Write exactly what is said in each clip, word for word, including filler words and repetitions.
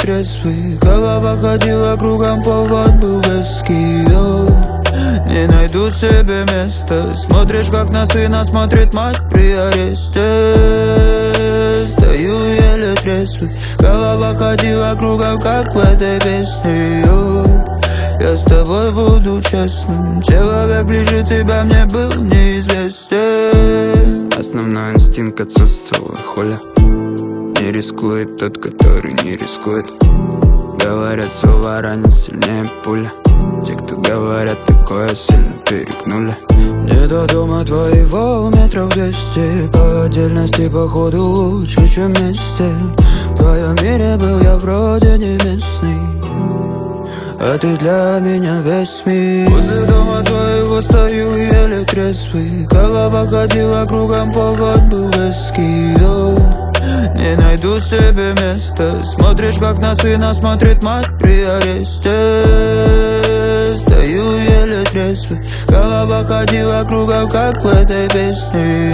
трезвый. Голова ходила кругом по воду виски. Не найду себе места. Смотришь, как на сына смотрит мать при аресте. Стою еле трезвый. Голова ходила кругом, как в этой песне. Я с тобой буду честным. Человек ближе тебя мне был неизвестен. Основной инстинкт отсутствовал, хуля. Не рискует тот, который не рискует. Говорят, слова ранят сильнее пуля. Те, кто говорят такое, сильно перегнули. Мне до дома твоего метров двести. По отдельности, походу, лучше, чем вместе. В твоем мире был я вроде не местный, а ты для меня весь мир. Возле дома твоего стою еле трезвый. Голова ходила кругом по воду виски. Не найду себе места. Смотришь, как на сына смотрит мать при аресте. Стою еле трезвый. Голова ходила кругом, как в этой песне.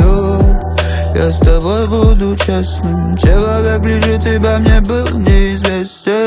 Я с тобой буду честным. Человек ближе тебя мне был неизвестен.